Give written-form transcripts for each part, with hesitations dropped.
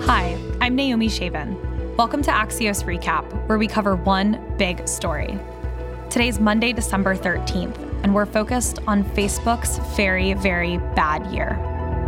Hi, I'm Naomi Shavin. Welcome to Axios Recap, where we cover one big story. Today's Monday, December 13th, and we're focused on Facebook's very, very bad year.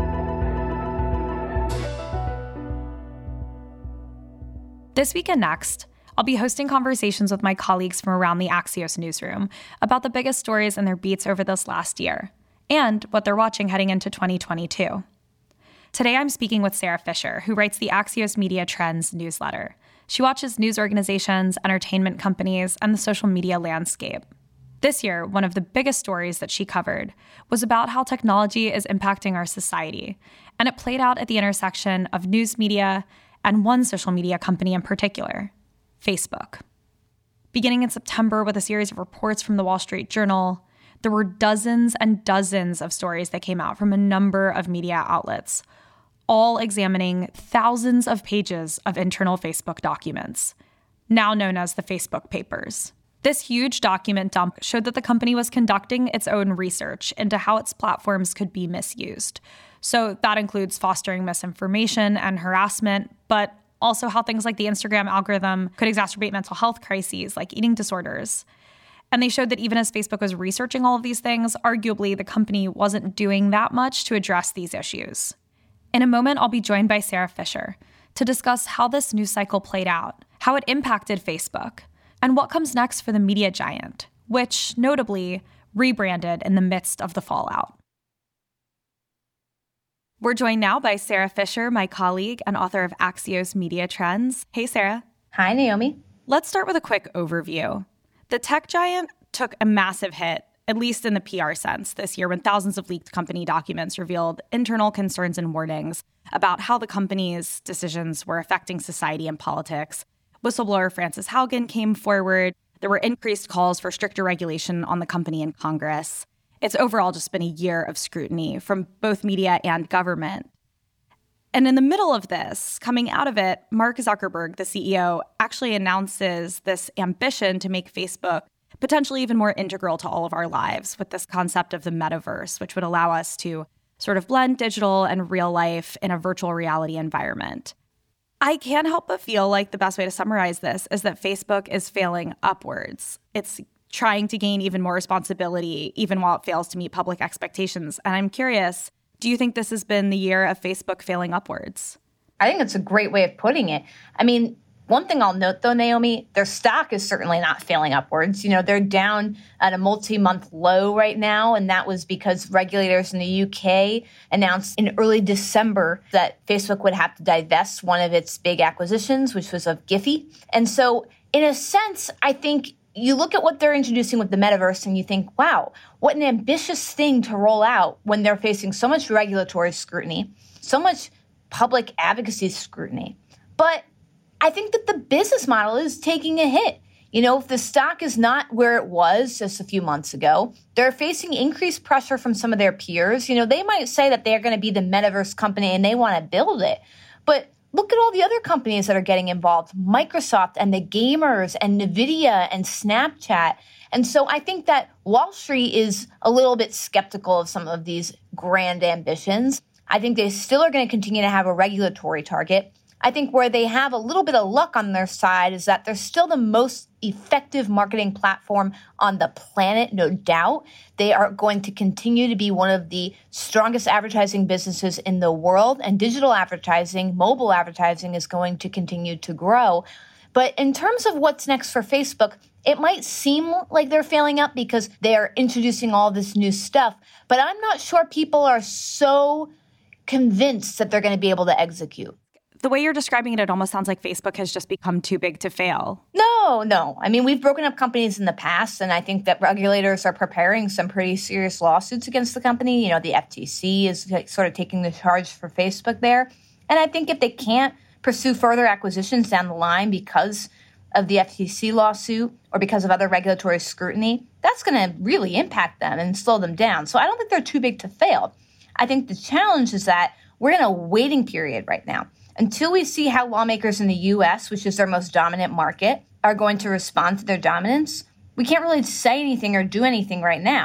This week and next, I'll be hosting conversations with my colleagues from around the Axios newsroom about the biggest stories and their beats over this last year, and what they're watching heading into 2022. Today, I'm speaking with Sarah Fisher, who writes the Axios Media Trends newsletter. She watches news organizations, entertainment companies, and the social media landscape. This year, one of the biggest stories that she covered was about how technology is impacting our society, and it played out at the intersection of news media and one social media company in particular, Facebook. Beginning in September with a series of reports from the Wall Street Journal, there were dozens and dozens of stories that came out from a number of media outlets, all examining thousands of pages of internal Facebook documents, now known as the Facebook Papers. This huge document dump showed that the company was conducting its own research into how its platforms could be misused. So that includes fostering misinformation and harassment, but also how things like the Instagram algorithm could exacerbate mental health crises like eating disorders. And they showed that even as Facebook was researching all of these things, arguably the company wasn't doing that much to address these issues. In a moment, I'll be joined by Sarah Fisher to discuss how this news cycle played out, how it impacted Facebook, and what comes next for the media giant, which notably rebranded in the midst of the fallout. We're joined now by Sarah Fisher, my colleague and author of Axios Media Trends. Hey, Sarah. Hi, Naomi. Let's start with a quick overview. The tech giant took a massive hit, at least in the PR sense, this year when thousands of leaked company documents revealed internal concerns and warnings about how the company's decisions were affecting society and politics. Whistleblower Frances Haugen came forward. There were increased calls for stricter regulation on the company in Congress. It's overall just been a year of scrutiny from both media and government. And in the middle of this, coming out of it, Mark Zuckerberg, the CEO, actually announces this ambition to make Facebook potentially even more integral to all of our lives with this concept of the metaverse, which would allow us to sort of blend digital and real life in a virtual reality environment. I can't help but feel like the best way to summarize this is that Facebook is failing upwards. It's trying to gain even more responsibility, even while it fails to meet public expectations. And I'm curious, do you think this has been the year of Facebook failing upwards? I think it's a great way of putting it. I mean, one thing I'll note, though, Naomi, their stock is certainly not failing upwards. You know, they're down at a multi-month low right now, and that was because regulators in the UK announced in early December that Facebook would have to divest one of its big acquisitions, which was of Giphy. And so, in a sense, I think you look at what they're introducing with the metaverse and you think, wow, what an ambitious thing to roll out when they're facing so much regulatory scrutiny, so much public advocacy scrutiny. But I think that the business model is taking a hit. You know, if the stock is not where it was just a few months ago, they're facing increased pressure from some of their peers. You know, they might say that they're going to be the metaverse company and they want to build it. But look at all the other companies that are getting involved, Microsoft and the gamers and NVIDIA and Snapchat. And so I think that Wall Street is a little bit skeptical of some of these grand ambitions. I think they still are going to continue to have a regulatory target. I think where they have a little bit of luck on their side is that they're still the most effective marketing platform on the planet, no doubt. They are going to continue to be one of the strongest advertising businesses in the world, and digital advertising, mobile advertising is going to continue to grow. But in terms of what's next for Facebook, it might seem like they're failing up because they are introducing all this new stuff, but I'm not sure people are so convinced that they're going to be able to execute. The way you're describing it, it almost sounds like Facebook has just become too big to fail. No. I mean, we've broken up companies in the past, and I think that regulators are preparing some pretty serious lawsuits against the company. You know, the FTC is sort of taking the charge for Facebook there. And I think if they can't pursue further acquisitions down the line because of the FTC lawsuit or because of other regulatory scrutiny, that's going to really impact them and slow them down. So I don't think they're too big to fail. I think the challenge is that we're in a waiting period right now. Until we see how lawmakers in the U.S., which is their most dominant market, are going to respond to their dominance, we can't really say anything or do anything right now.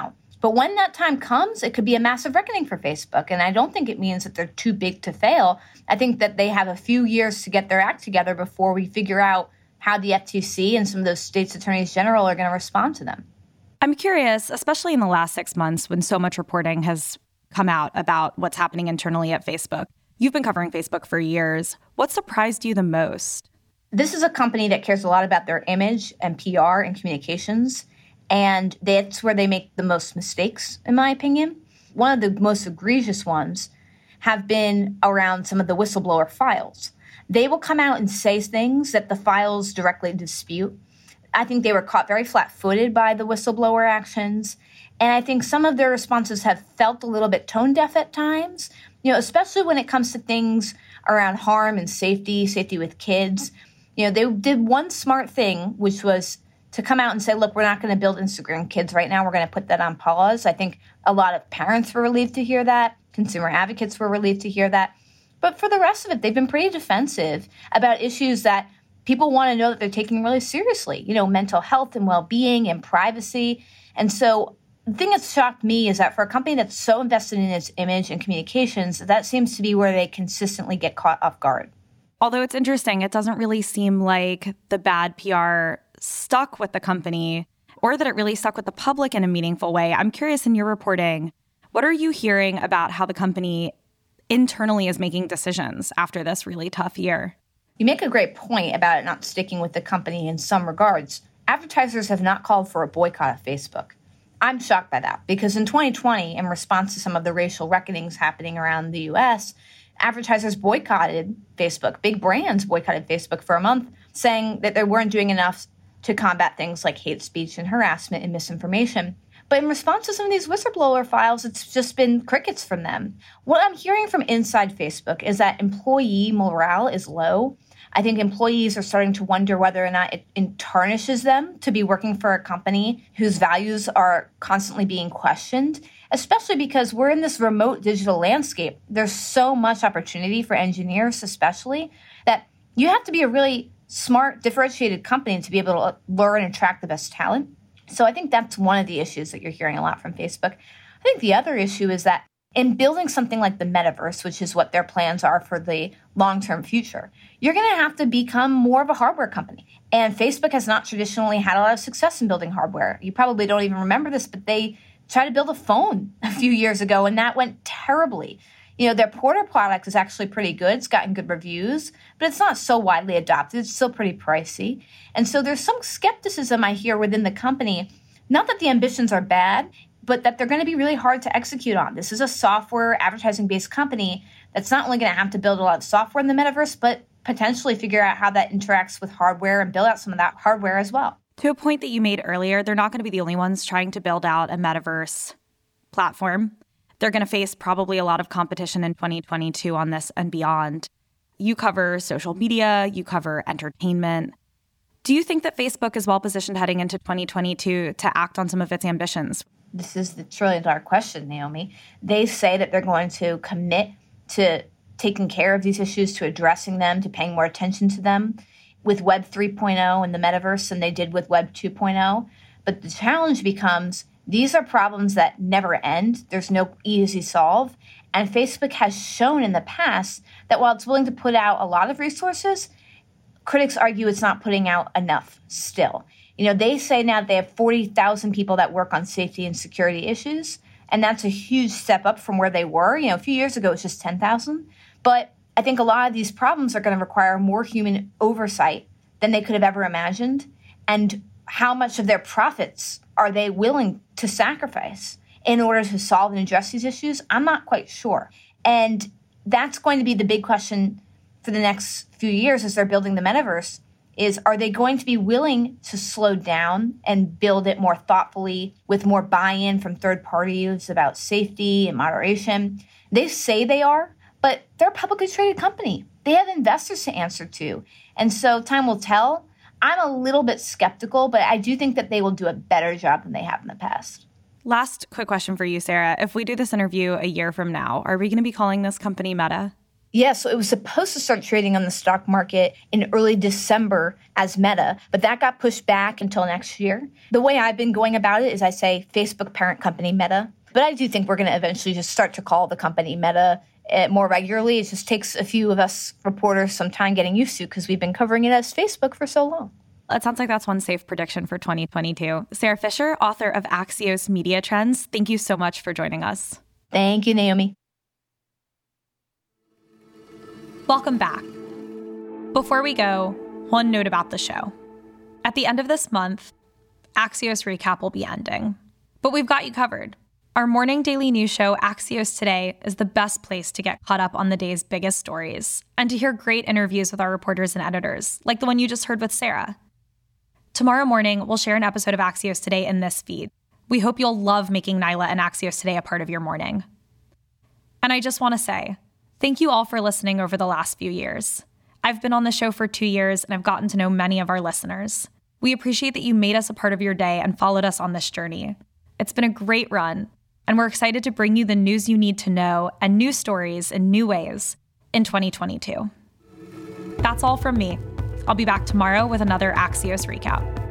But when that time comes, it could be a massive reckoning for Facebook. And I don't think it means that they're too big to fail. I think that they have a few years to get their act together before we figure out how the FTC and some of those states' attorneys general are going to respond to them. I'm curious, especially in the last 6 months when so much reporting has come out about what's happening internally at Facebook. You've been covering Facebook for years. What surprised you the most? This is a company that cares a lot about their image and PR and communications. And that's where they make the most mistakes, in my opinion. One of the most egregious ones have been around some of the whistleblower files. They will come out and say things that the files directly dispute. I think they were caught very flat-footed by the whistleblower actions. And I think some of their responses have felt a little bit tone-deaf at times, especially when it comes to things around harm and safety with kids. They did one smart thing, which was to come out and say, look, we're not going to build Instagram Kids right now. We're going to put that on pause. I think a lot of parents were relieved to hear that. Consumer advocates were relieved to hear that. But for the rest of it, they've been pretty defensive about issues that people want to know that they're taking really seriously, mental health and well-being and privacy. And so the thing that's shocked me is that for a company that's so invested in its image and communications, that seems to be where they consistently get caught off guard. Although it's interesting, it doesn't really seem like the bad PR stuck with the company or that it really stuck with the public in a meaningful way. I'm curious, in your reporting, what are you hearing about how the company internally is making decisions after this really tough year? You make a great point about it not sticking with the company in some regards. Advertisers have not called for a boycott of Facebook. I'm shocked by that because in 2020, in response to some of the racial reckonings happening around the U.S., advertisers boycotted Facebook. Big brands boycotted Facebook for a month, saying that they weren't doing enough to combat things like hate speech and harassment and misinformation. But in response to some of these whistleblower files, it's just been crickets from them. What I'm hearing from inside Facebook is that employee morale is low. I think employees are starting to wonder whether or not it tarnishes them to be working for a company whose values are constantly being questioned, especially because we're in this remote digital landscape. There's so much opportunity for engineers, especially, that you have to be a really smart, differentiated company to be able to lure and attract the best talent. So I think that's one of the issues that you're hearing a lot from Facebook. I think the other issue is that in building something like the metaverse, which is what their plans are for the long-term future, you're going to have to become more of a hardware company. And Facebook has not traditionally had a lot of success in building hardware. You probably don't even remember this, but they tried to build a phone a few years ago, and that went terribly. Their Porter product is actually pretty good. It's gotten good reviews, but it's not so widely adopted. It's still pretty pricey. And so there's some skepticism I hear within the company, not that the ambitions are bad, but that they're going to be really hard to execute on. This is a software advertising-based company that's not only going to have to build a lot of software in the metaverse, but potentially figure out how that interacts with hardware and build out some of that hardware as well. To a point that you made earlier, they're not going to be the only ones trying to build out a metaverse platform. They're going to face probably a lot of competition in 2022 on this and beyond. You cover social media, you cover entertainment. Do you think that Facebook is well positioned heading into 2022 to act on some of its ambitions? This is the trillion-dollar question, Naomi. They say that they're going to commit to taking care of these issues, to addressing them, to paying more attention to them with Web 3.0 and the metaverse than they did with Web 2.0. But the challenge becomes these are problems that never end. There's no easy solve. And Facebook has shown in the past that while it's willing to put out a lot of resources, critics argue it's not putting out enough still. They say now they have 40,000 people that work on safety and security issues, and that's a huge step up from where they were. A few years ago, it was just 10,000. But I think a lot of these problems are going to require more human oversight than they could have ever imagined. And how much of their profits are they willing to sacrifice in order to solve and address these issues? I'm not quite sure. And that's going to be the big question for the next few years as they're building the metaverse, is are they going to be willing to slow down and build it more thoughtfully with more buy-in from third parties about safety and moderation? They say they are, but they're a publicly traded company. They have investors to answer to. And so time will tell. I'm a little bit skeptical, but I do think that they will do a better job than they have in the past. Last quick question for you, Sarah. If we do this interview a year from now, are we going to be calling this company Meta? Yeah, so it was supposed to start trading on the stock market in early December as Meta, but that got pushed back until next year. The way I've been going about it is I say Facebook parent company Meta, but I do think we're going to eventually just start to call the company Meta more regularly. It just takes a few of us reporters some time getting used to because we've been covering it as Facebook for so long. It sounds like that's one safe prediction for 2022. Sarah Fisher, author of Axios Media Trends, thank you so much for joining us. Thank you, Naomi. Welcome back. Before we go, one note about the show. At the end of this month, Axios Recap will be ending. But we've got you covered. Our morning daily news show, Axios Today, is the best place to get caught up on the day's biggest stories and to hear great interviews with our reporters and editors, like the one you just heard with Sarah. Tomorrow morning, we'll share an episode of Axios Today in this feed. We hope you'll love making Nyla and Axios Today a part of your morning. And I just want to say, thank you all for listening over the last few years. I've been on the show for 2 years, and I've gotten to know many of our listeners. We appreciate that you made us a part of your day and followed us on this journey. It's been a great run, and we're excited to bring you the news you need to know and new stories in new ways in 2022. That's all from me. I'll be back tomorrow with another Axios Recap.